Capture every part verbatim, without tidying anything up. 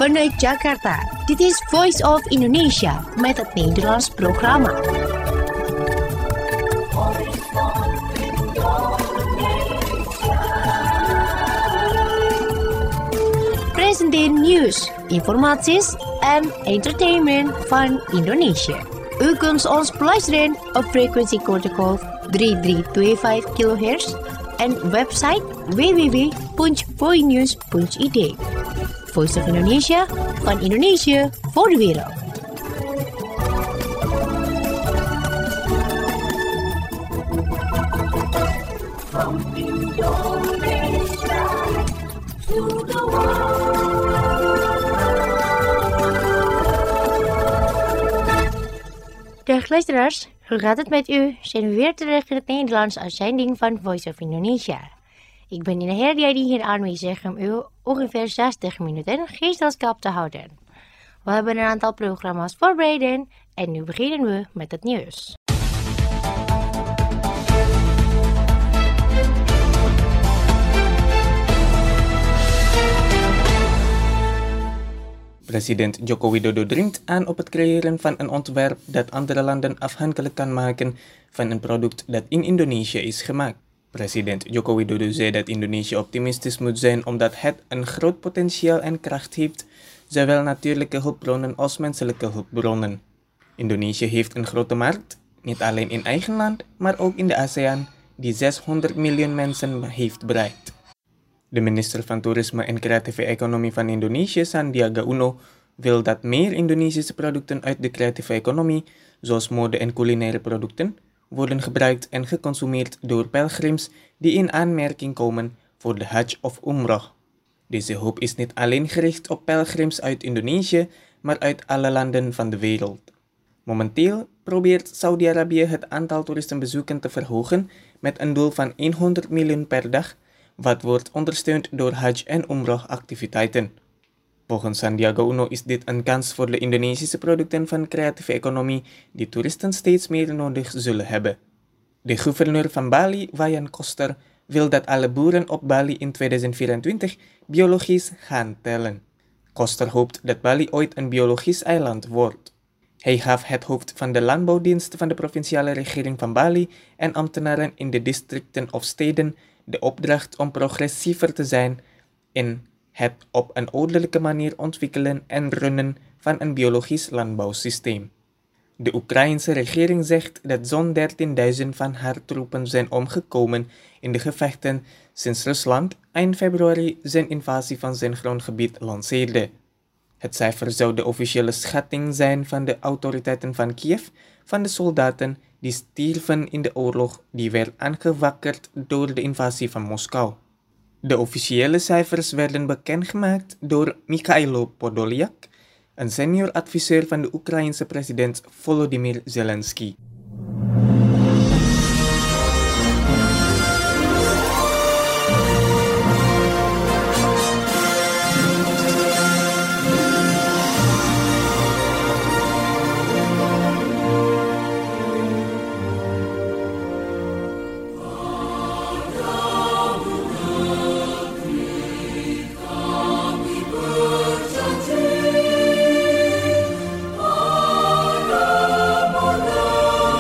Vanuit Jakarta, dit is Voice of Indonesia met het Nederlands programma. Presenteren nieuws, informaties en entertainment van Indonesië. U kunt ons beluisteren op frequentiecode drie drie twee vijf kilohertz en website w w w punt voinews punt i d. Voice of Indonesia, van Indonesië voor de wereld. From Indonesia to the world. Dag luisteraars, hoe gaat het met u? Zijn we weer terug in het Nederlands uitzending van Voice of Indonesia. Ik ben in de hele die hier aanwezig om u ongeveer zestig minuten gezelschap te houden. We hebben een aantal programma's voorbereid en nu beginnen we met het nieuws. President Joko Widodo dringt aan op het creëren van een ontwerp dat andere landen afhankelijk kan maken van een product dat in Indonesië is gemaakt. President Joko Widodo zei dat Indonesië optimistisch moet zijn omdat het een groot potentieel en kracht heeft, zowel natuurlijke hulpbronnen als menselijke hulpbronnen. Indonesië heeft een grote markt, niet alleen in eigen land, maar ook in de ASEAN, die zeshonderd miljoen mensen heeft bereikt. De minister van Toerisme en Creatieve Economie van Indonesië, Sandiaga Uno, wil dat meer Indonesische producten uit de creatieve economie, zoals mode en culinaire producten, worden gebruikt en geconsumeerd door pelgrims die in aanmerking komen voor de Hajj of Umrah. Deze hoop is niet alleen gericht op pelgrims uit Indonesië, maar uit alle landen van de wereld. Momenteel probeert Saudi-Arabië het aantal toeristenbezoeken te verhogen met een doel van honderd miljoen per dag, wat wordt ondersteund door Hajj en Umrah activiteiten. Volgens Sandiaga Uno is dit een kans voor de Indonesische producten van creatieve economie die toeristen steeds meer nodig zullen hebben. De gouverneur van Bali, Wayan Koster, wil dat alle boeren op Bali in tweeduizend vierentwintig biologisch gaan tellen. Koster hoopt dat Bali ooit een biologisch eiland wordt. Hij gaf het hoofd van de landbouwdienst van de provinciale regering van Bali en ambtenaren in de districten of steden de opdracht om progressiever te zijn in het op een ordelijke manier ontwikkelen en runnen van een biologisch landbouwsysteem. De Oekraïense regering zegt dat zo'n dertienduizend van haar troepen zijn omgekomen in de gevechten sinds Rusland eind februari zijn invasie van zijn grondgebied lanceerde. Het cijfer zou de officiële schatting zijn van de autoriteiten van Kiev van de soldaten die stierven in de oorlog die werd aangewakkerd door de invasie van Moskou. De officiële cijfers werden bekendgemaakt door Mikhailo Podolyak, een senior adviseur van de Oekraïense president Volodymyr Zelensky. Berjanji pada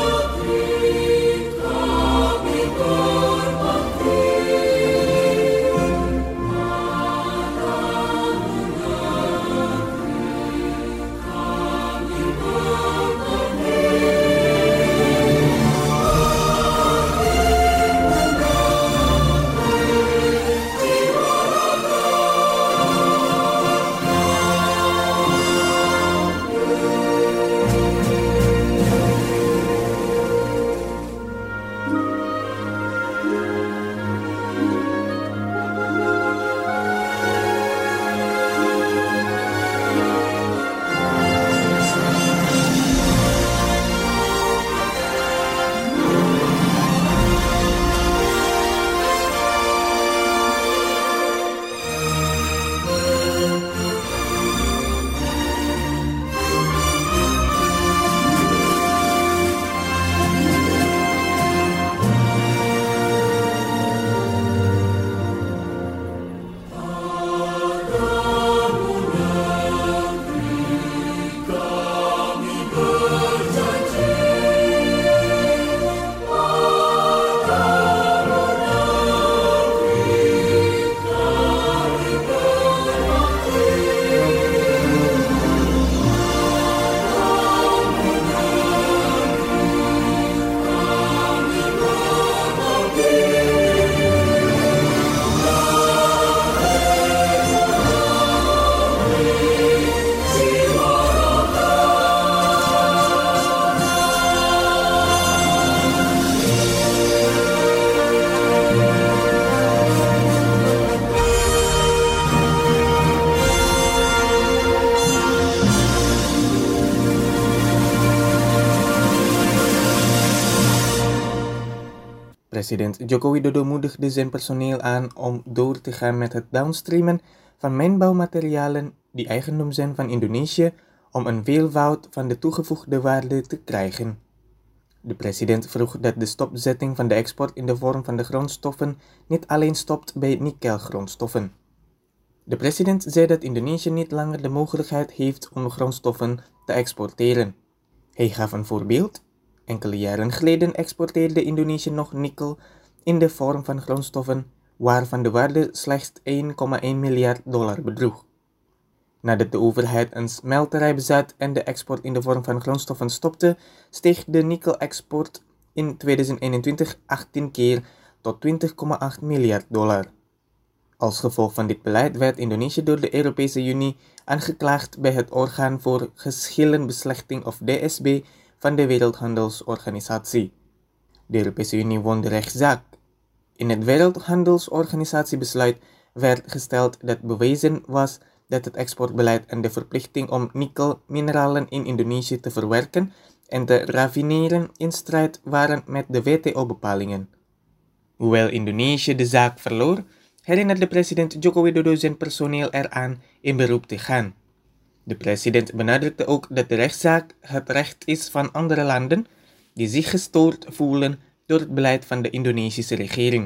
President Joko Widodo moedigde zijn personeel aan om door te gaan met het downstreamen van mijnbouwmaterialen die eigendom zijn van Indonesië om een veelvoud van de toegevoegde waarde te krijgen. De president vroeg dat de stopzetting van de export in de vorm van de grondstoffen niet alleen stopt bij nikkelgrondstoffen. De president zei dat Indonesië niet langer de mogelijkheid heeft om grondstoffen te exporteren. Hij gaf een voorbeeld. Enkele jaren geleden exporteerde Indonesië nog nikkel in de vorm van grondstoffen, waarvan de waarde slechts één komma één miljard dollar bedroeg. Nadat de overheid een smelterij bezat en de export in de vorm van grondstoffen stopte, steeg de nikkelexport in tweeduizend eenentwintig achttien keer tot twintig komma acht miljard dollar. Als gevolg van dit beleid werd Indonesië door de Europese Unie aangeklaagd bij het Orgaan voor Geschillenbeslechting of D S B van de Wereldhandelsorganisatie. De Europese Unie won de rechtszaak. In het Wereldhandelsorganisatiebesluit werd gesteld dat bewezen was dat het exportbeleid en de verplichting om nikkelmineralen in Indonesië te verwerken en te raffineren in strijd waren met de W T O-bepalingen. Hoewel Indonesië de zaak verloor, herinnerde president Joko Widodo zijn personeel eraan in beroep te gaan. De president benadrukte ook dat de rechtszaak het recht is van andere landen die zich gestoord voelen door het beleid van de Indonesische regering.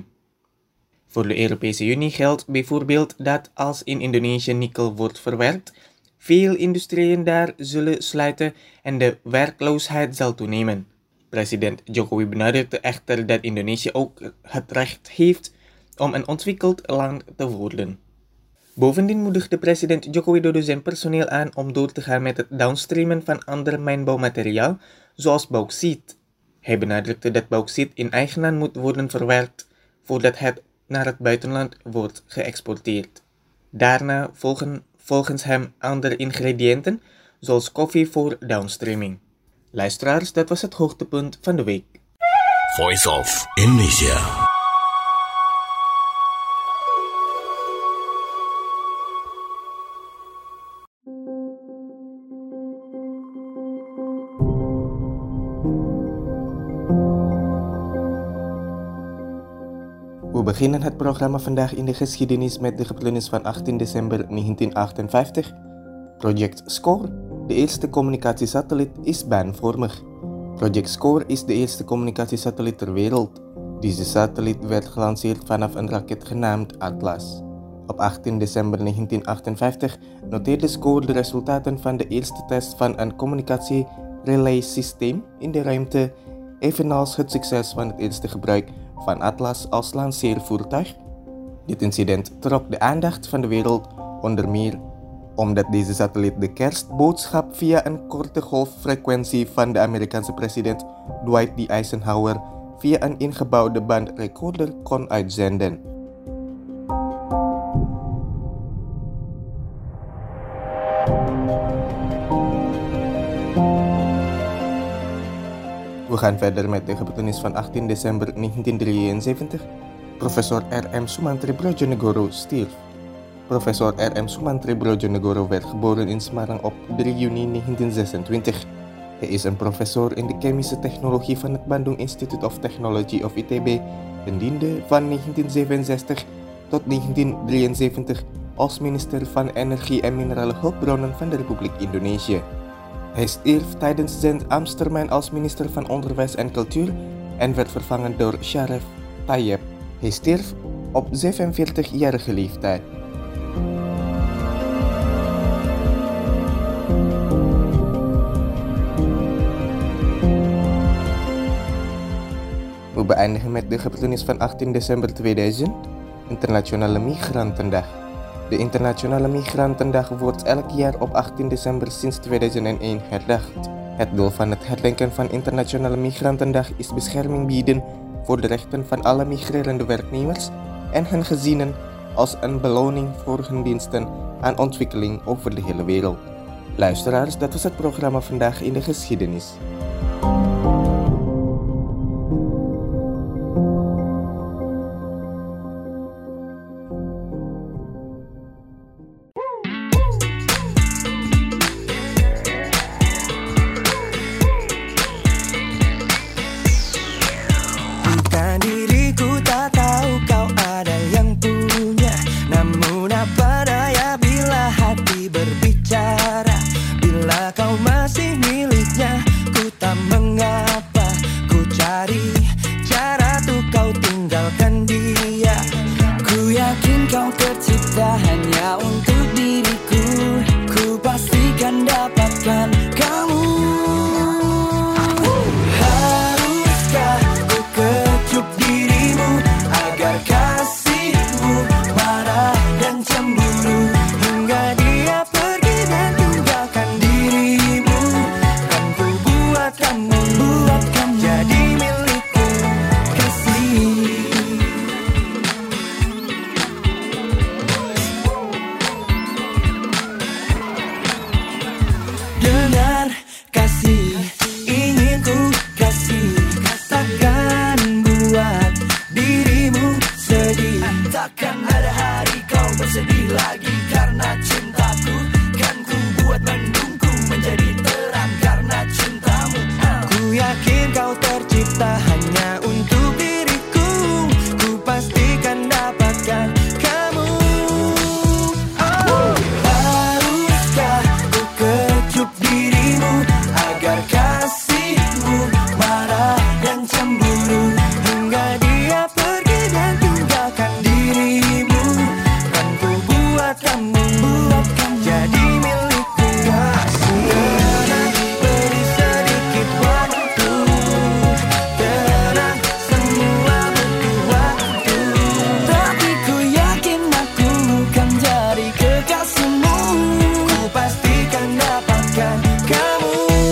Voor de Europese Unie geldt bijvoorbeeld dat als in Indonesië nikkel wordt verwerkt, veel industrieën daar zullen sluiten en de werkloosheid zal toenemen. President Jokowi benadrukte echter dat Indonesië ook het recht heeft om een ontwikkeld land te worden. Bovendien moedigde president Joko Widodo zijn personeel aan om door te gaan met het downstreamen van ander mijnbouwmateriaal, zoals bauxiet. Hij benadrukte dat bauxiet in eigen land moet worden verwerkt voordat het naar het buitenland wordt geëxporteerd. Daarna volgen volgens hem andere ingrediënten, zoals koffie voor downstreaming. Luisteraars, dat was het hoogtepunt van de week. Voice of Indonesia. We beginnen het programma vandaag in de geschiedenis met de gebeurtenis van achttien december negentien achtenvijftig. Project SCORE, de eerste communicatiesatelliet, is baanvormig. Project SCORE is de eerste communicatiesatelliet ter wereld. Deze satelliet werd gelanceerd vanaf een raket genaamd Atlas. Op achttien december negentien achtenvijftig noteerde SCORE de resultaten van de eerste test van een communicatie-relay-systeem in de ruimte, evenals het succes van het eerste gebruik van Atlas als lanceervoertuig. Dit incident trok de aandacht van de wereld, onder meer omdat deze satelliet de kerstboodschap via een korte golffrequentie van de Amerikaanse president Dwight D. Eisenhower via een ingebouwde bandrecorder kon uitzenden. We gaan verder met de gebeurtenis van achttien december negentien drieënzeventig. Professor R M Sumantri Brojonegoro stierf. Professor R M Sumantri Brojonegoro werd geboren in Semarang op drie juni negentien zesentwintig. Hij is een professor in de chemische technologie van het Bandung Institute of Technology of I T B en diende van negentien zevenenzestig tot negentien drieënzeventig als minister van Energie en Minerale Hulpbronnen van de Republiek Indonesië. Hij stierf tijdens zijn ambtstermijn als minister van Onderwijs en Cultuur en werd vervangen door Sharif Tayyip. Hij stierf op zevenenveertigjarige leeftijd. We beëindigen met de gebeurtenis van achttien december tweeduizend, Internationale Migrantendag. De Internationale Migrantendag wordt elk jaar op achttien december sinds tweeduizend één herdacht. Het doel van het herdenken van Internationale Migrantendag is bescherming bieden voor de rechten van alle migrerende werknemers en hun gezinnen als een beloning voor hun diensten aan ontwikkeling over de hele wereld. Luisteraars, dat was het programma vandaag in de geschiedenis. Diri dari cara tuh kau tinggalkan dia. Ku yakin kau tercipta hanya untuk diriku. Ku pastikan dapatkan kamu. Haruskah ku kecup dirimu agar kasihmu marah dan cemburu hingga dia pergi dan tinggalkan dirimu. Kan ku buat kamu, buat kamu jadi milikku, kasih. Dengar kasih, ingin ku kasih, takkan buat dirimu sedih. Takkan ada hari kau bersedih lagi karena cintaku. Kan ku buat mendungku menjadi terang karena cintamu. Ku yakin kau tercipta hanya untuk diriku. Ku pastikan dapatkan kamu. Oh, haruskah ku kecup dirimu agar kasihmu marah dan cemburu hingga dia pergi dan tinggalkan dirimu. Kan ku buat kamu, buat kamu jadi milikku, kasih. Tenang, beri sedikit waktu. Tenang, semua butuh waktu. Tapi ku yakin aku kan jadi kekasihmu. Ku pastikan dapatkan kamu.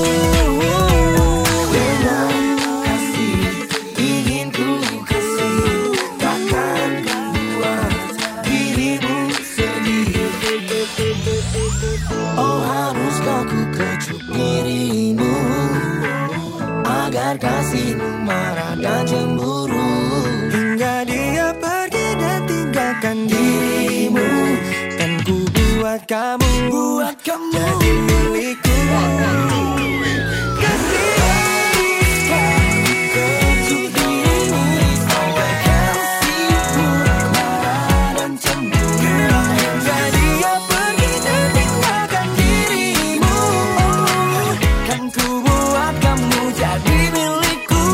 Dengan kasih, ingin ku kasih, takkan buat dirimu sedih. Oh, haruskah ku kecup dirimu agar kasihmu marah dan cemburu hingga dia pergi dan tinggalkan dirimu. Kan ku buat kamu, buat kamu jadi milikku, kasih. Kecup dirimu agar kasihmu marah dan cemburu hingga dia pergi dan tinggalkan dirimu. Kan ku buat kamu jadi milikku.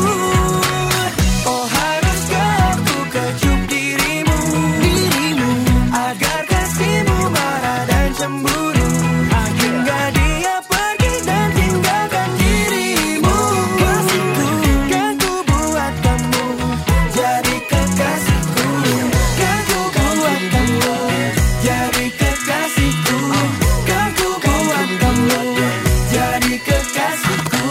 Oh, haruskah ku kecup dirimu, dirimu agar kasihmu marah dan cemburu hingga dia pergi dan tinggalkan dirimu. Kasihku, kan ku buat kamu jadi kekasihku. Kan ku buat kamu jadi kekasihku. Kan ku buat kamu jadi kekasihku.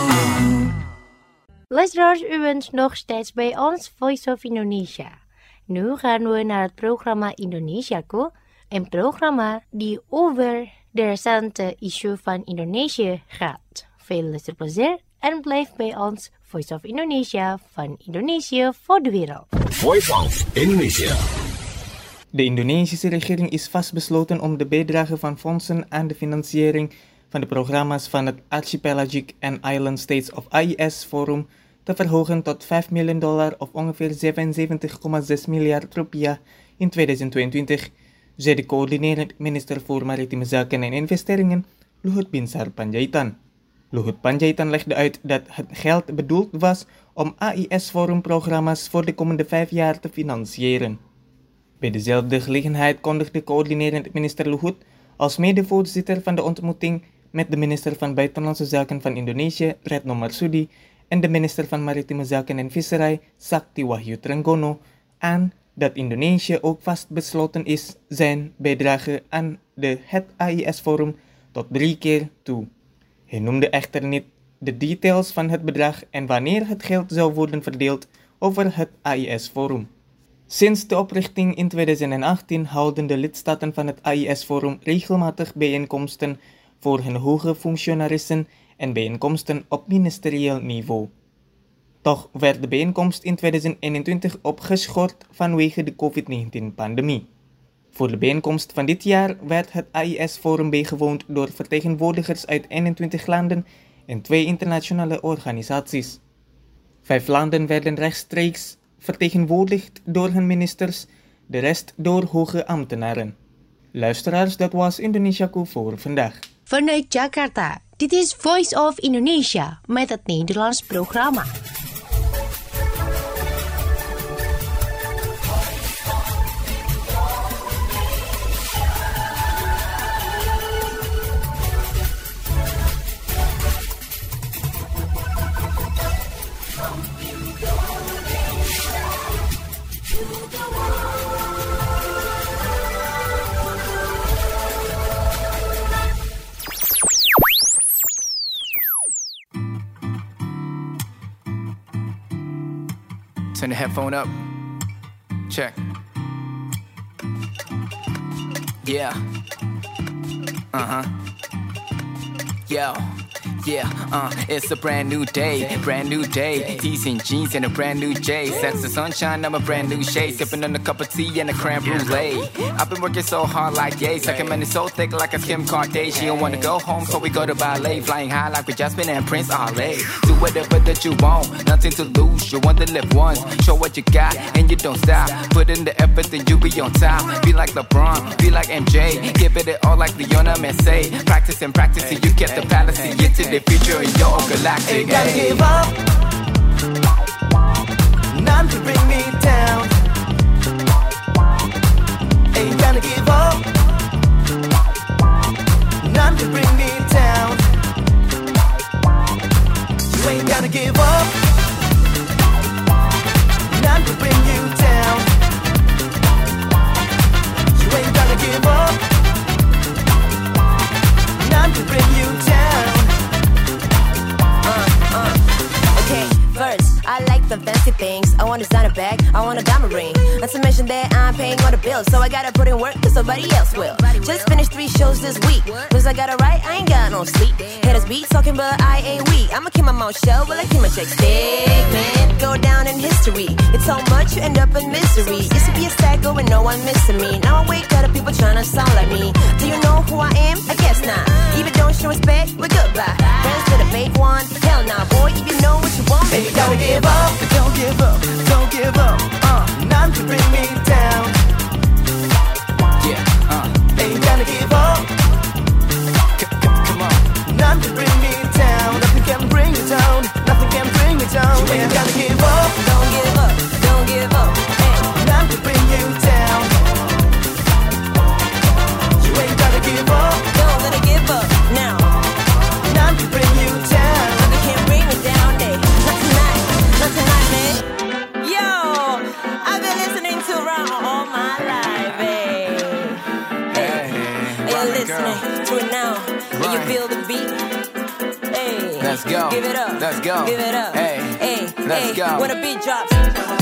Luisteraars, u bent nog steeds bij ons Voice of Indonesia. Nu gaan we naar het programma Indonesiaku, een programma die over de recente issue van Indonesië gaat. Veel luisterplezier en blijf bij ons Voice of Indonesia van Indonesië voor de wereld. Voice of Indonesia. De Indonesische regering is vastbesloten om de bijdrage van fondsen aan de financiering van de programma's van het Archipelagic and Island States of I E S Forum te verhogen tot vijf miljoen dollar of ongeveer zevenenzeventig komma zes miljard rupiah in tweeduizend tweeëntwintig, zei de coördinerend minister voor Maritieme Zaken en Investeringen, Luhut Binsar Panjaitan. Luhut Panjaitan legde uit dat het geld bedoeld was om A I S Forum programma's voor de komende vijf jaar te financieren. Bij dezelfde gelegenheid kondigde coördinerend minister Luhut als medevoorzitter van de ontmoeting met de minister van Buitenlandse Zaken van Indonesië, Retno Marsudi, en de minister van Maritieme Zaken en Visserij, Sakti Wahyu Trenggono, aan dat Indonesië ook vastbesloten is zijn bijdrage aan de, het A I S Forum tot drie keer toe. Hij noemde echter niet de details van het bedrag en wanneer het geld zou worden verdeeld over het A I S Forum. Sinds de oprichting in tweeduizend achttien houden de lidstaten van het A I S Forum regelmatig bijeenkomsten voor hun hoge functionarissen en bijeenkomsten op ministerieel niveau. Toch werd de bijeenkomst in tweeduizend eenentwintig opgeschort vanwege de covid negentien-pandemie. Voor de bijeenkomst van dit jaar werd het A I S Forum bijgewoond door vertegenwoordigers uit eenentwintig landen en twee internationale organisaties. Vijf landen werden rechtstreeks vertegenwoordigd door hun ministers, de rest door hoge ambtenaren. Luisteraars, dat was Indonesiaku voor vandaag. Vanuit Jakarta, dit is Voice of Indonesia met het Nederlands programma. Turn the headphone up. Check. Yeah. Uh-huh. Yo. Yeah, uh, it's a brand new day, brand new day. T's and jeans and a brand new J. That's the sunshine, I'm a brand new shade. Sipping on a cup of tea and a creme brulee. I've been working so hard like yay. Sucking money so thick like a Kim Kardashian. Wanna go home, so we go to ballet. Flying high like with Jasmine and Prince Ale. Do whatever that you want, nothing to lose. You want to live once, show what you got, and you don't stop. Put in the effort, then you be on top. Be like LeBron, be like M J. Give it all like Lionel Messi. Practice and practice till you get the palace. Into the future in your galactic. Ain't gotta give up. None to bring me down. Ain't gonna give up. None to bring me down. You ain't gonna give up. None to bring you down. You ain't gonna give up. None to bring you down. Okay, first, I like the fancy things. I want a designer bag, I want a diamond ring. Not to mention that I'm paying all the bills, so I gotta put in work cause somebody else will. Just finished three shows this week. Cause I gotta write, I ain't got no sleep. Haters be talking but I ain't weak. I'ma keep my mouth shut while I keep my check stick. Man, go down in history. It's so much you end up in misery. Used to be a psycho and no one missing me. Now I wake up to people trying to sound like me. Do you know who I am? I guess not. Even don't show respect, we're goodbye. Friends gonna make one, hell nah, boy. If you know what you want, baby, Don't give up, don't give up, don't give up. Uh, none to bring me down. Yeah, uh, Ain't gonna give up. c- c- come on. None to bring me down. Nothing can bring me down. Nothing can bring me down. You ain't gonna give up. don't give up, don't give up. Hey. None to bring you down. You ain't gonna give up. Don't let it give up now. None to bring you down. Nothing can bring me down, eh? Not tonight, not tonight, man. Yo, I've been listening to Round all my life, eh? Hey, Hey, you're Robin listening girl. to it now, and you Right. feel the beat. Hey, Let's go. Give it up. Let's go. Give it up. Hey. hey, Let's hey. go. When the beat drops.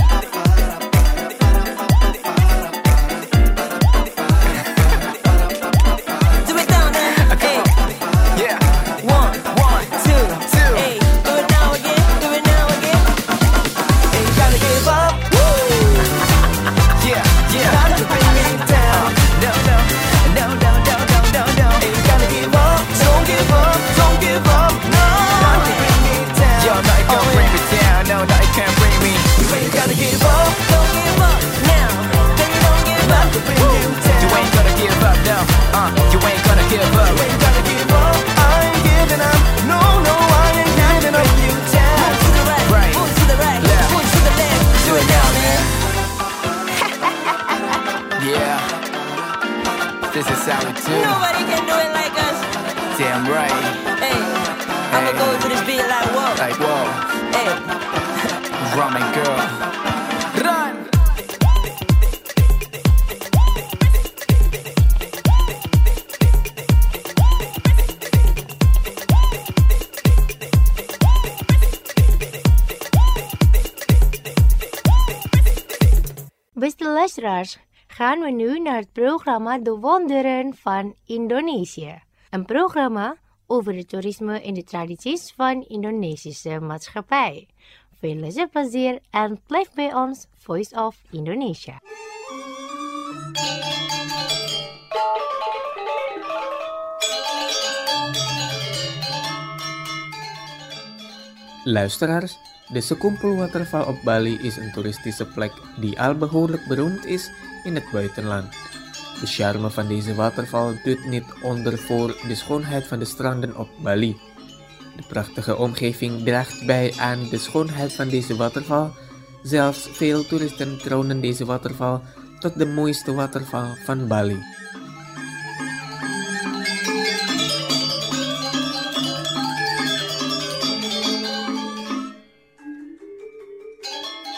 Do it down there. Hey. Yeah, One, one, two, Two. Hey, do it now again, do it now again. Ain't gonna give up. yeah, yeah. None to bring me down. No, no, no, no, no, no, no, no. Ain't gonna give up. Don't give up. Don't give up. No. None to bring me down. Yo, no, it can't Oh, bring me down. No, no, it can't bring me. You ain't gonna give up. Don't give up now, baby, don't give None up. to bring you down. You ain't gonna give up, no. Uh, you ain't gonna give up. You ain't gonna give up. I ain't giving up. No, no, I ain't giving up. You down. Move to the right, Right. move to the right, Left. move to the left. Do it now, man. Yeah. This is how we do. Nobody can do it like us. Damn right. Hey, I'ma Hey. go to this beat like whoa. Like, whoa. Hey, Ramen girl. Run! Beste luisteraars, gaan we nu naar het programma De Wonderen van Indonesië. Een programma over het toerisme en de tradities van Indonesische maatschappij. Veel luisterplezier en blijf bij ons Voice of Indonesia. Luisteraars, de Sekumpul Waterval op Bali is een toeristische plek die al behoorlijk beroemd is in het buitenland. De charme van deze waterval doet niet onder voor de schoonheid van de stranden op Bali. De prachtige omgeving draagt bij aan de schoonheid van deze waterval. Zelfs veel toeristen kronen deze waterval tot de mooiste waterval van Bali.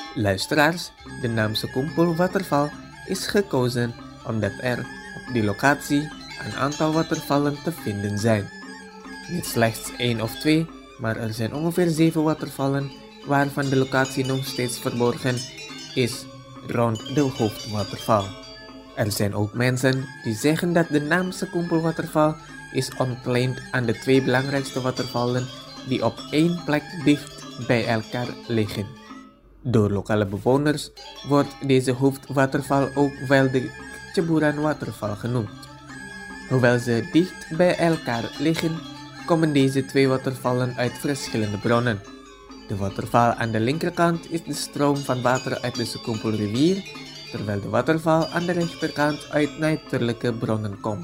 Luisteraars, de naam Sekumpul waterval is gekozen omdat er op die locatie een aantal watervallen te vinden zijn. Niet slechts één of twee, maar er zijn ongeveer zeven watervallen waarvan de locatie nog steeds verborgen is rond de hoofdwaterval. Er zijn ook mensen die zeggen dat de naam Sekumpul waterval is ontleend aan de twee belangrijkste watervallen die op één plek dicht bij elkaar liggen. Door lokale bewoners wordt deze hoofdwaterval ook wel de Ceburan waterval genoemd. Hoewel ze dicht bij elkaar liggen, komen deze twee watervallen uit verschillende bronnen. De waterval aan de linkerkant is de stroom van water uit de Sekumpulrivier, terwijl de waterval aan de rechterkant uit natuurlijke bronnen komt.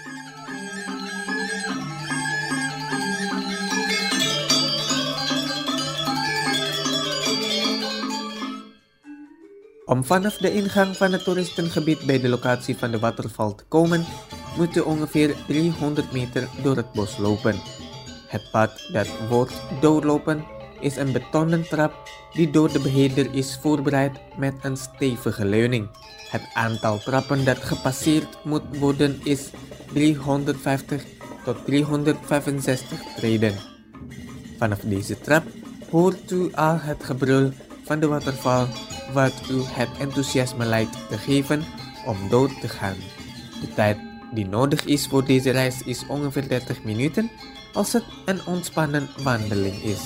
Om vanaf de ingang van het toeristengebied bij de locatie van de waterval te komen, moet je ongeveer driehonderd meter door het bos lopen. Het pad dat wordt doorlopen is een betonnen trap die door de beheerder is voorbereid met een stevige leuning. Het aantal trappen dat gepasseerd moet worden is driehonderdvijftig tot driehonderdvijfenzestig treden. Vanaf deze trap hoort u al het gebrul van de waterval wat u het enthousiasme lijkt te geven om door te gaan. De tijd die nodig is voor deze reis is ongeveer dertig minuten als het een ontspannen wandeling is.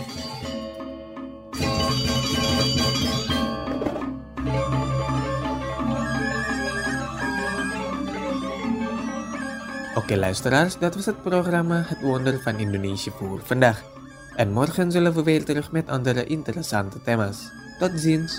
Oké luisteraars, dat was het programma Het Wonder van Indonesië voor vandaag. En morgen zullen we weer terug met andere interessante thema's. Tot ziens!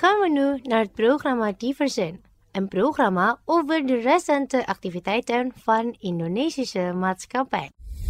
gaan we nu naar het programma Diversen. Een programma over de recente activiteiten van Indonesische maatschappij.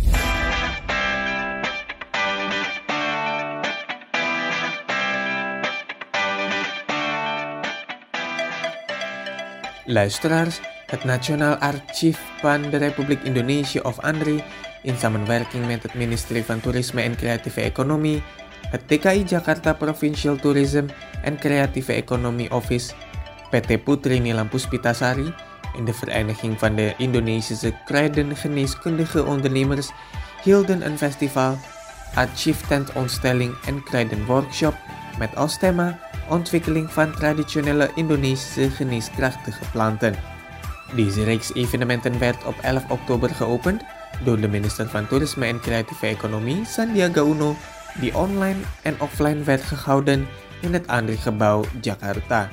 Luisteraars, het Nationaal Archief van de Republiek Indonesië of ANRI in samenwerking met het ministerie van Toerisme en Creatieve Economie, het D K I Jakarta Provincial Tourism en Creatieve Economie Office, P T Putri Nilam Puspitasari en de Vereniging van de Indonesische Kruidengeneeskundige Ondernemers hielden een festival, archieftentontstelling en kruidenworkshop met als thema ontwikkeling van traditionele Indonesische geneeskrachtige planten. Deze reeks evenementen werd op elf oktober geopend door de minister van Toerisme en Creatieve Economie, Sandiaga Uno, die online en offline werd gehouden in het ANRI-gebouw Jakarta.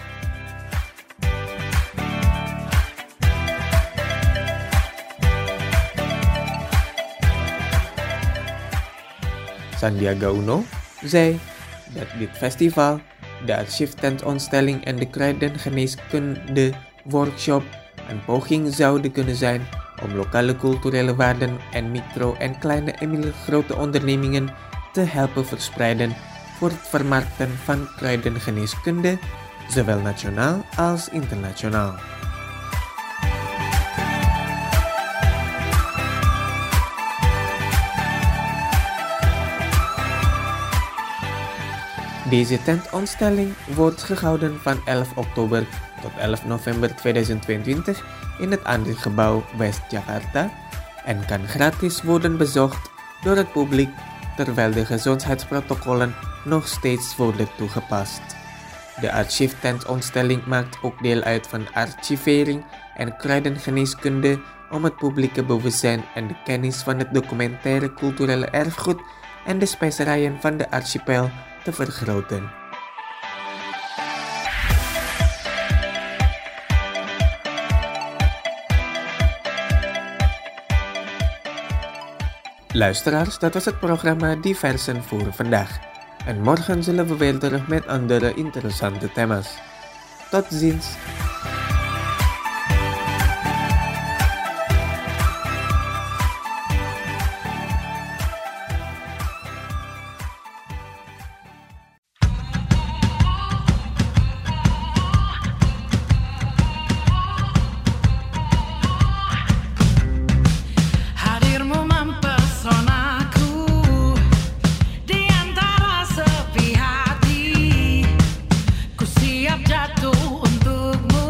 Sandiaga Uno zei dat dit festival, de archieftentontstelling en de kruidengeneeskunde workshop een poging zouden kunnen zijn om lokale culturele waarden en micro- en kleine en middelgrote ondernemingen te helpen verspreiden voor het vermarkten van kruidengeneeskunde, zowel nationaal als internationaal. Deze tentontstelling wordt gehouden van elf oktober tot elf november tweeduizend tweeëntwintig in het ANRI-gebouw West Jakarta en kan gratis worden bezocht door het publiek terwijl de gezondheidsprotocollen nog steeds worden toegepast. De archieftentontstelling maakt ook deel uit van archivering en kruidengeneeskunde om het publieke bewustzijn en de kennis van het documentaire culturele erfgoed en de specerijen van de archipel te vergroten. Luisteraars, dat was het programma Diversen voor vandaag. En morgen zullen we weer terug met andere interessante thema's. Tot ziens! Jatuh untukmu.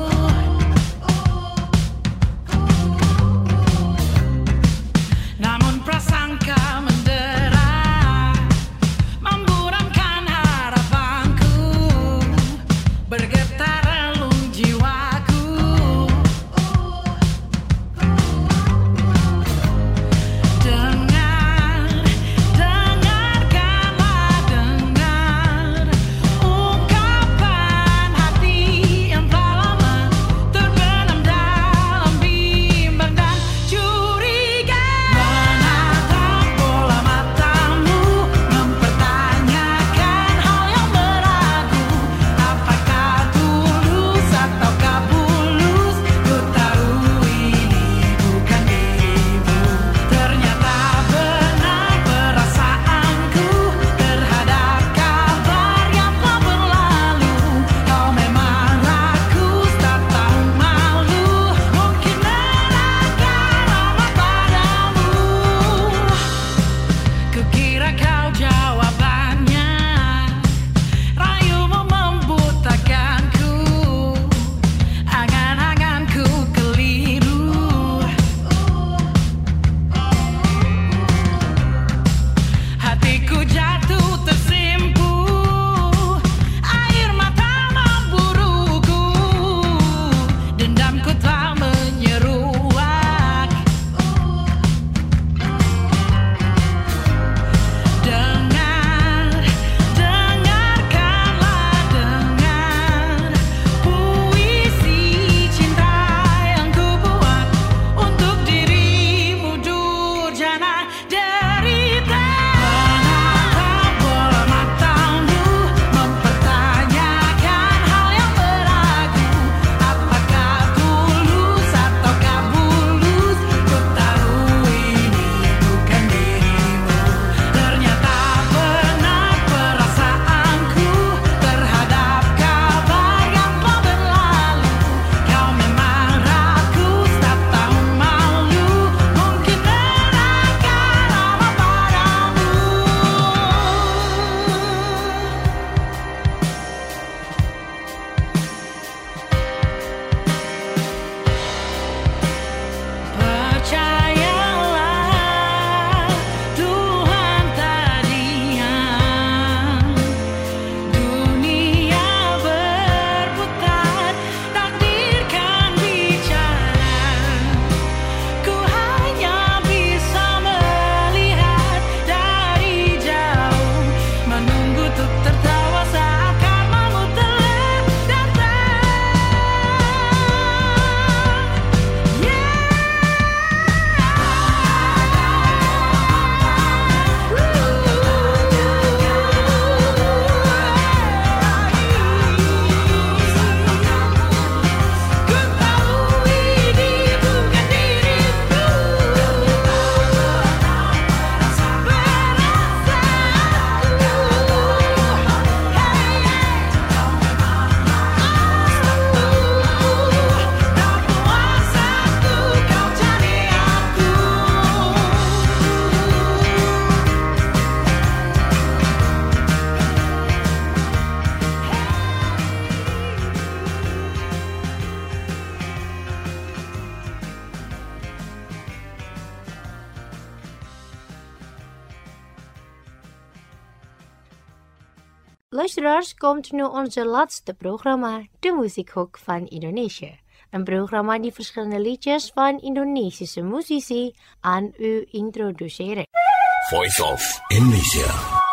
Luisteraars, komt nu onze laatste programma, De Muziekhoek van Indonesië. Een programma die verschillende liedjes van Indonesische muzici aan u introduceren. Voice of Indonesia.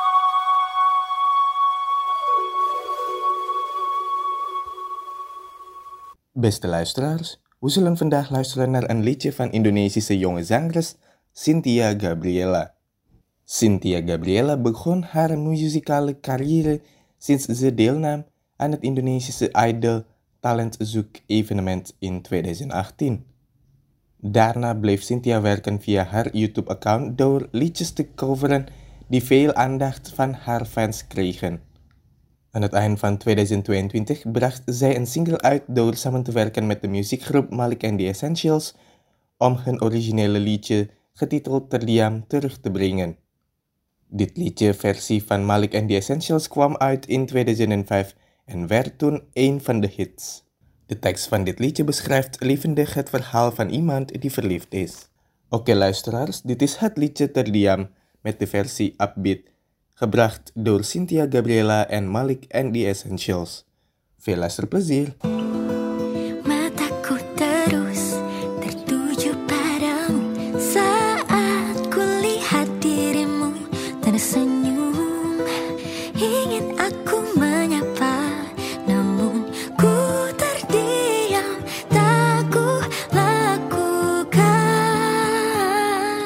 Beste luisteraars, we zullen vandaag luisteren naar een liedje van Indonesische jonge zangeres Cynthia Gabriela. Cynthia Gabriela begon haar muzikale carrière sinds ze deelnam aan het Indonesische Idol Talentzoek-evenement in twintig achttien. Daarna bleef Cynthia werken via haar YouTube-account door liedjes te coveren die veel aandacht van haar fans kregen. Aan het eind van twintig tweeëntwintig bracht zij een single uit door samen te werken met de muziekgroep Malik and the Essentials om hun originele liedje getiteld Terdiam terug te brengen. Dit liedje, versie van Malik and the Essentials, kwam uit in tweeduizend vijf en werd toen een van de hits. De tekst van dit liedje beschrijft levendig het verhaal van iemand die verliefd is. Oké luisteraars, dit is het liedje Terdiam met de versie upbeat, gebracht door Cynthia Gabriela en Malik and the Essentials. Veel luisterplezier! Mataku terus tertuju padamu saat kulihat dirimu tersenyum. Ingin aku menyapa, namun ku terdiam, tak ku lakukan.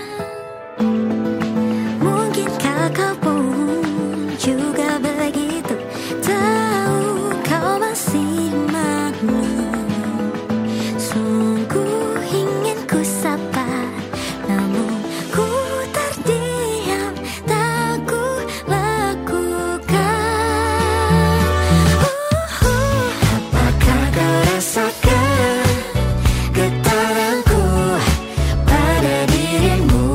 Mungkinkah kau pun juga begitu, tahu kau masih maklum. Sungguh ingin ku sapa, namun ku terdiam, tak ku lakukan. Uh, apakah kau rasakan getaranku pada dirimu?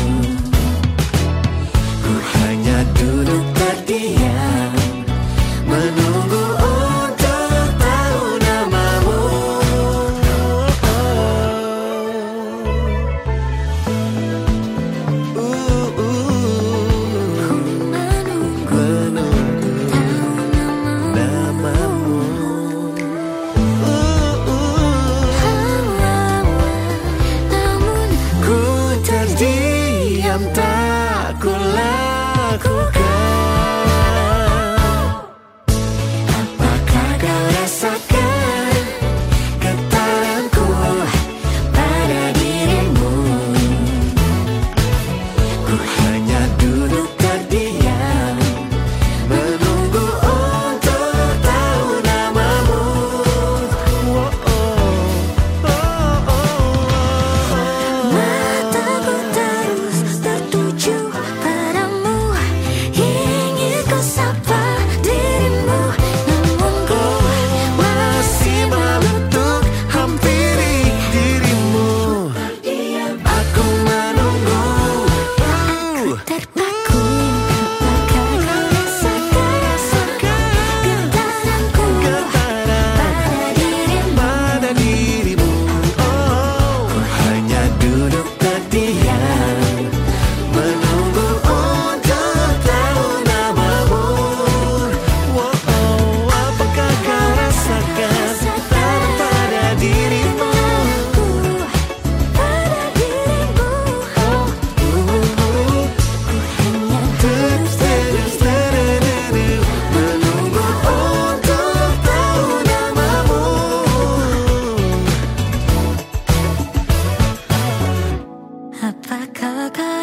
Ku hanya duduk terdiam, menunggu untuk tahu namamu. Ku menunggu tahu namamu. Namun ku terdiam, tak ku lakukan. Apakah kau rasakan getaranku pada dirimu? Ku hanya duduk terdiam, menunggu untuk tahu namamu. Mataku terus tertuju padamu, ingin ku sapa dirimu, namun ku masih malu untuk hampiri dirimu. Aku menunggu, terpaku. Apakah kau rasakan getaranku pada dirimu? Ku hanya duduk terdiam, menunggu untuk tahu namamu. Apakah kau rasakan pada dirimu? Pada dirimu. Ku hanya terus terus terus menunggu untuk tahu namamu. Apakah kau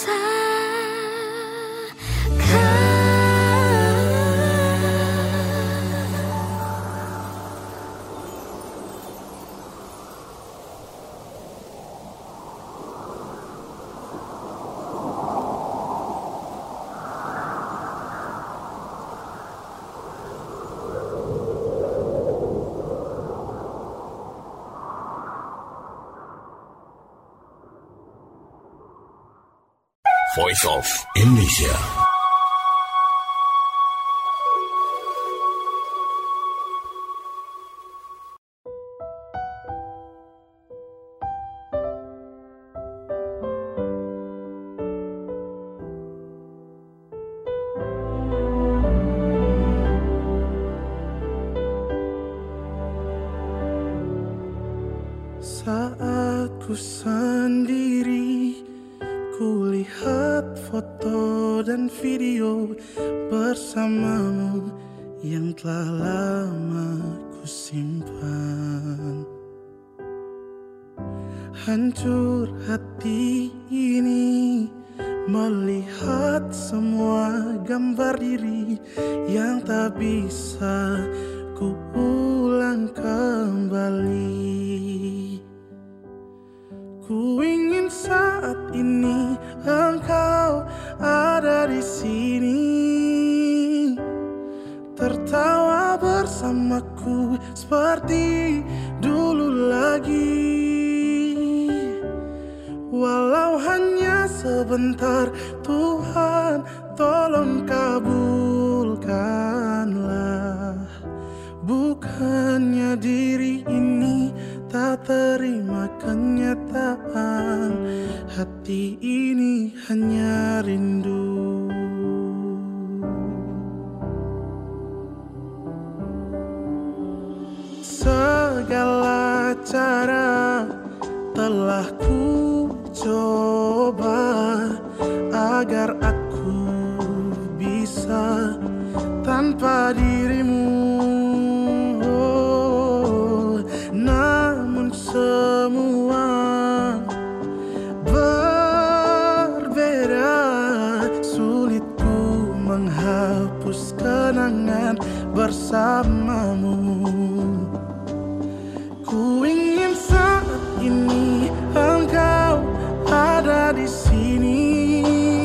Voice of Indonesia. sendiri, kulihat foto dan video bersamamu yang telah lama kusimpan. Hancur hati ini melihat semua gambar diri yang tak bisa ku ulang kembali. Ku ingin saat ini engkau ada di sini, tertawa bersamaku seperti dulu lagi. Walau hanya sebentar, Tuhan tolong kabulkanlah. Bukannya diri ini tak terima kenyataan, hati ini hanya rindu. Segala cara telah ku coba agar aku bisa tanpa dirimu, oh, namun semua berbeda. Sulit ku menghapus kenangan bersamamu. Ku ingin saat ini engkau ada di sini,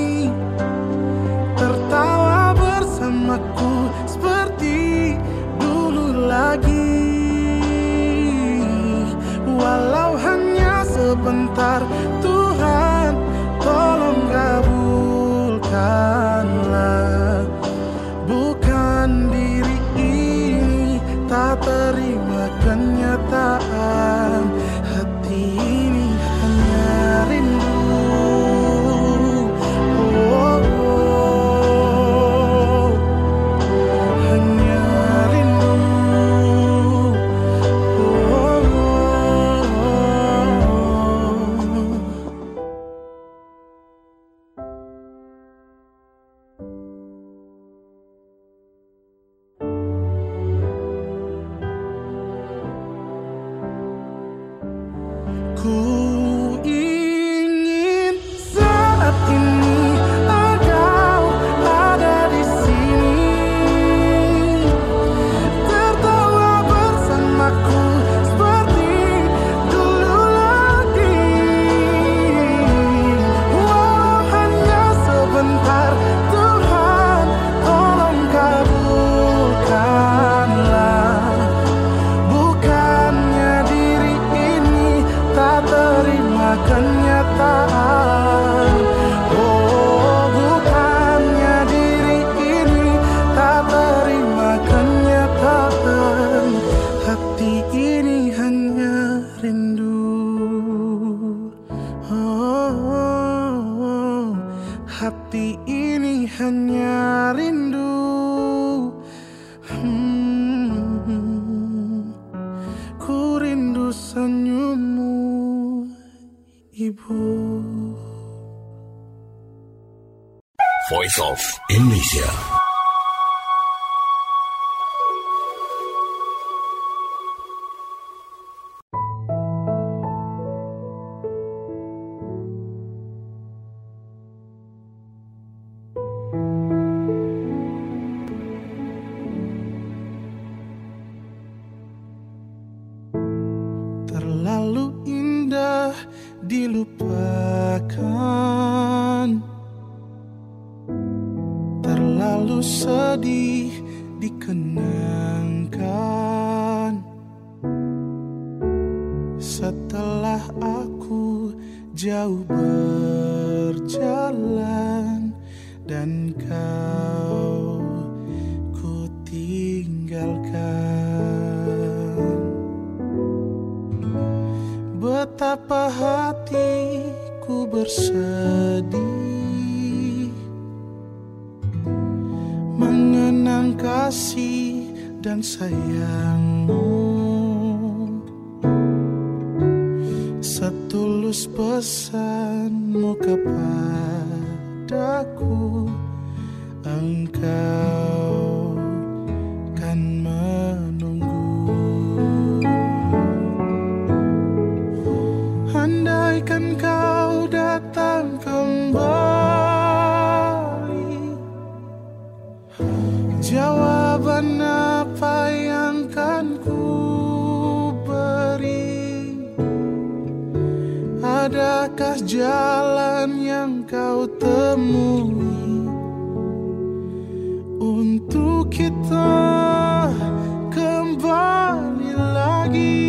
tertawa bersamaku seperti dulu lagi. Walau hanya sebentar, Tuhan tolong kabulkanlah. Bukan diri ini tak terima kenyataan, hati ini hanya rindu. Oh, oh, hanya rindu. Oh, oh, oh. Ku ingin saat ini engkau ada di sini, tertawa bersamaku seperti dulu lagi. Walau hanya sebentar, Tuhan tolong kabulkanlah. Bukannya diri ini tak terima kenyataan, oh, bukannya diri ini tak terima kenyataan, hati ini hanya rindu. Oh, oh, oh, hati ini hanya rindu. Hmm, ku rindu senyummu, Ibu. Voice of Indonesia. Terlalu indah dilupakan, terlalu sedih dikenangkan. Setelah aku jauh berjalan dan kau ku tinggalkan, betapa hatiku bersedih mengenang kasih dan sayangmu. Setulus terus pesanmu kepadaku, engkau kan menunggu. Andaikan kau datang kembali, jawaban apa yang kan ku beri? Adakah jalan yang kau temui untuk kita kembali lagi?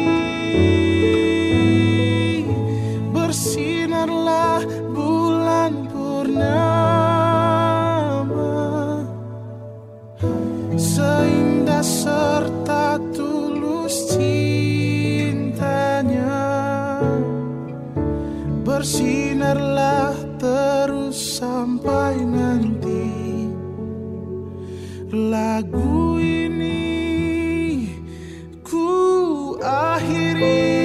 Bersinarlah bulan purnama, seindah serta tulus cintanya. Bersinarlah terus sampai nanti lagu ini ku akhiri.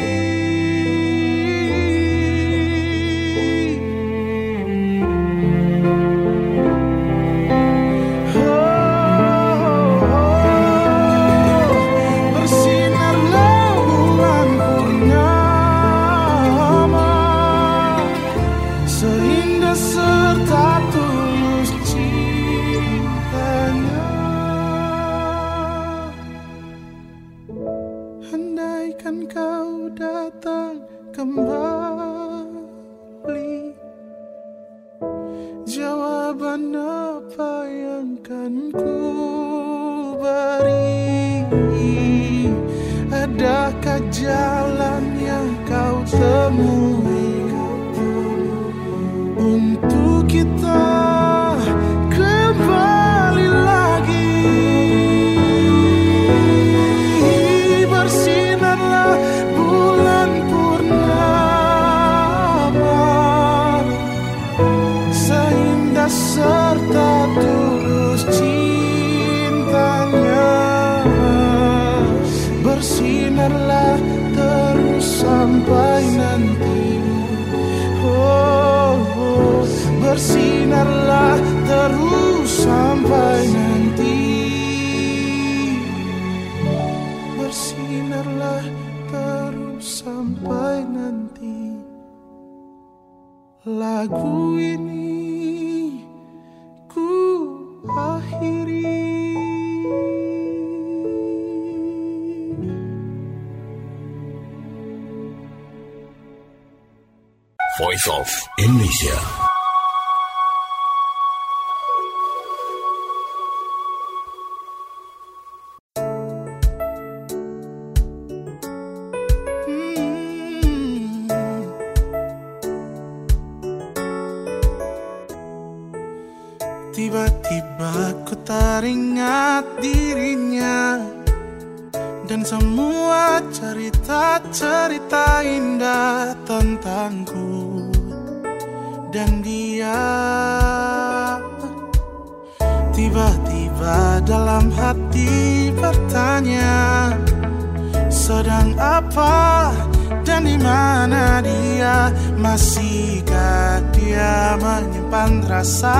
Kembali, jawaban apa yang kan ku beri? Adakah jalan yang kau temui untuk kita kembali lagi? Bersinarlah bulan serta tulus cintanya. Bersinarlah terus sampai nanti. Oh, oh. Bersinarlah terus sampai nanti. Bersinarlah terus sampai nanti. Lagu ini akhiri. Voice of Indonesia. Tiba-tiba ku teringat dirinya dan semua cerita-cerita indah tentangku dan dia. Tiba-tiba dalam hati bertanya, sedang apa dan di mana dia? Masihkah dia menyimpan rasa?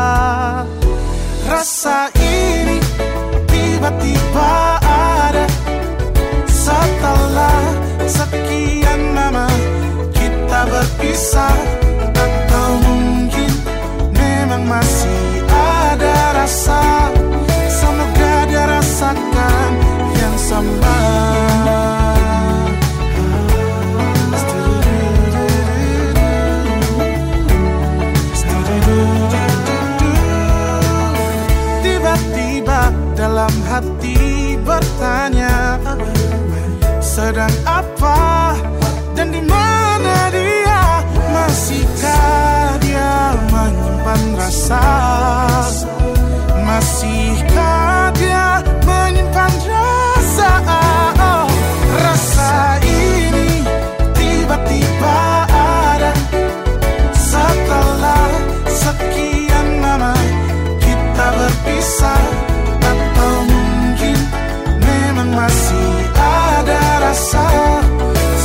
Rasa ini tiba-tiba ada setelah sekian lama kita berpisah. Atau mungkin memang masih ada rasa, semoga dia rasakan yang sama. Tiba-tiba dalam hati bertanya, sedang apa dan di mana dia? Masihkah dia menyimpan rasa? Masihkah dia menyimpan rasa? Oh, rasa ini tiba-tiba ada setelah sekian lama kita berpisah. Atau mungkin memang masih ada rasa,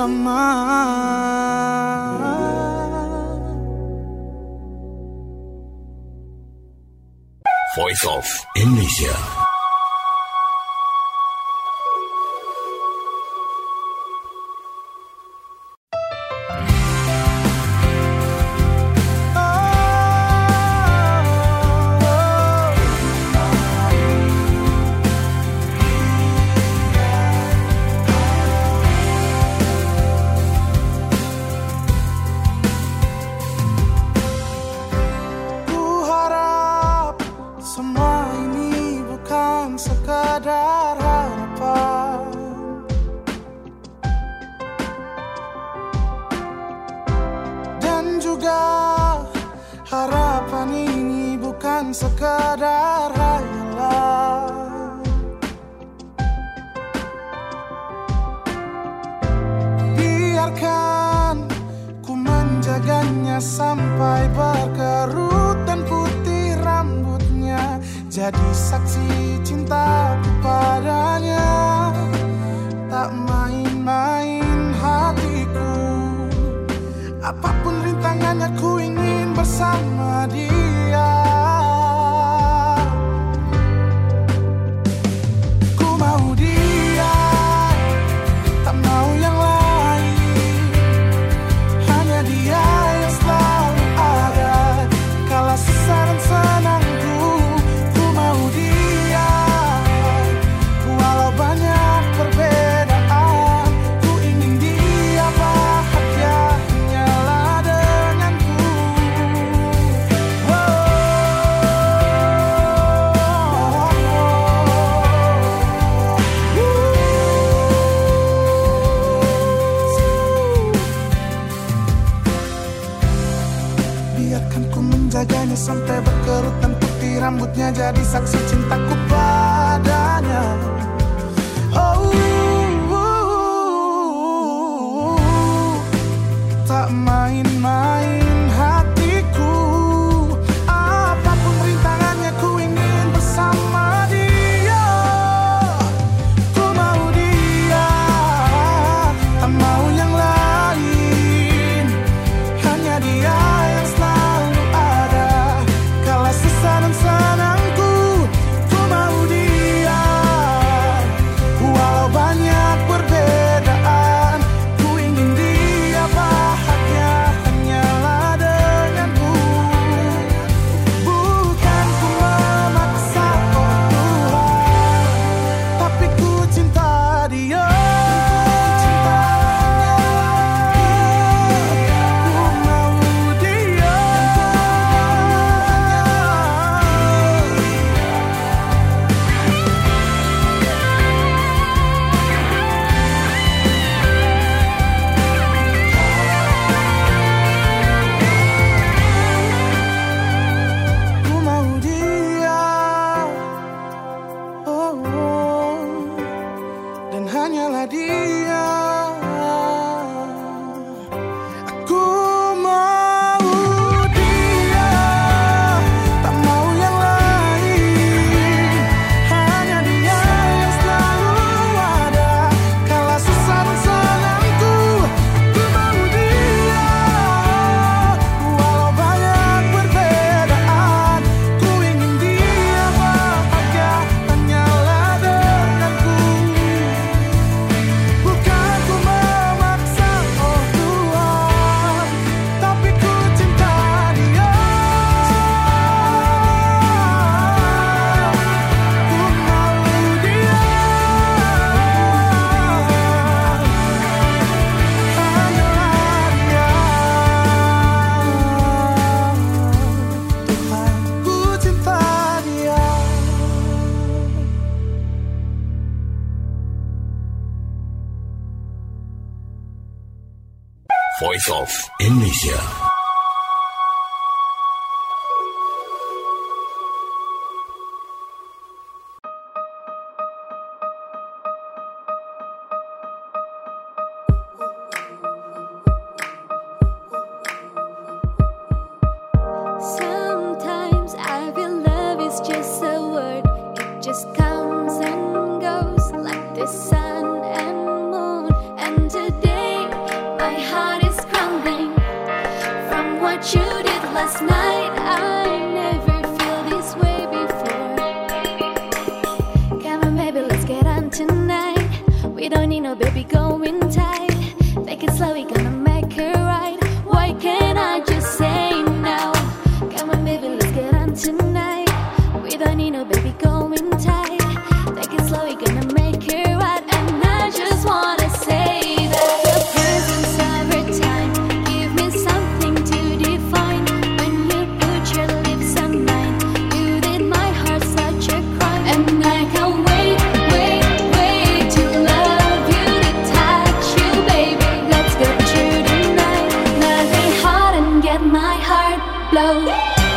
bersama. Voice of Indonesia. Sekadar hayalan. Biarkan ku menjaganya sampai berkerut dan putih rambutnya, jadi saksi cintaku padanya. Tak main-main hatiku, apapun rintangannya ku ingin bersama dia. Sampai berkerut dan putih rambutnya, jadi saksi cintaku padanya. Oh, tak main-main hatiku, apapun rintangannya ku ingin bersama dia. Ku mau dia, tak mau yang lain, hanya dia yang selalu ada. Susah dan senangku, ku mau dia. Walau banyak perbedaan, ku ingin dia bahagia hanyalah denganku. Bukan ku memaksa, oh Tuhan, tapi ku cinta dia. Hanyalah dia. Aku mau dia, tak mau yang lain, hanya dia yang selalu ada. Kala susah dan senangku, ku mau dia. Walau banyak perbedaan, ku ingin dia bahagia hanyalah denganku. Bukan ku memaksa, oh Tuhan, tapi ku cinta dia. Ku mau dia, hanyalah dia. Tuhan, ku cinta dia. Voice of Indonesia. Sometimes I feel love is just a word. It just comes and goes like the sun and moon. And today blow.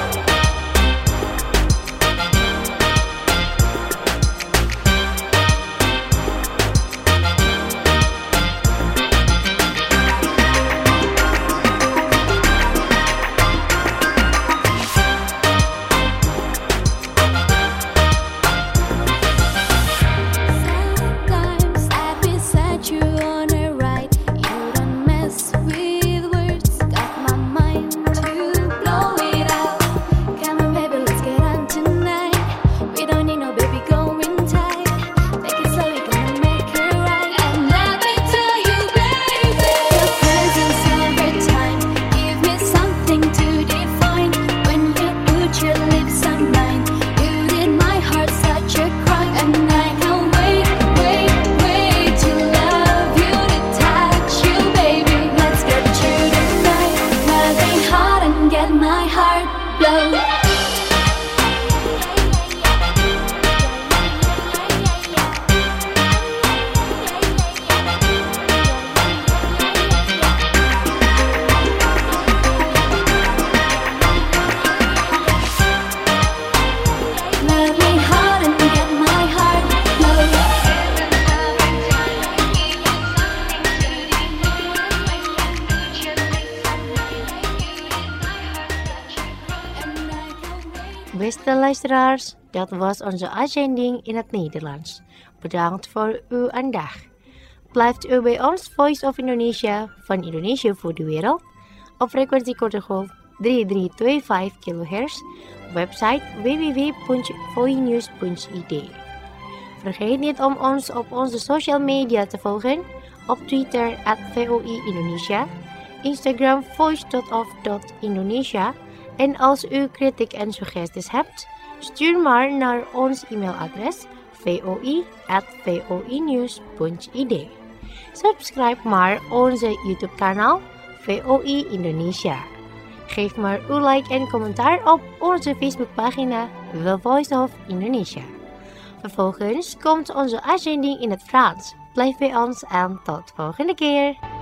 Beste luisteraars, dat was onze uitzending in het Nederlands. Bedankt voor uw aandacht. Blijft u bij ons Voice of Indonesia van Indonesië voor de wereld op frequentie korte golf drie drie twee vijf kilohertz, website w w w punt voinews punt i d. Vergeet niet om ons op onze social media te volgen, op Twitter at V O I Indonesia, Instagram voice dot of dot indonesia. En als u kritiek en suggesties hebt, stuur maar naar ons e-mailadres v o i at voinews punt i d. Subscribe maar onze YouTube kanaal V O I Indonesia. Geef maar uw like en commentaar op onze Facebookpagina The Voice of Indonesia. Vervolgens komt onze uitzending in het Frans. Blijf bij ons en tot volgende keer.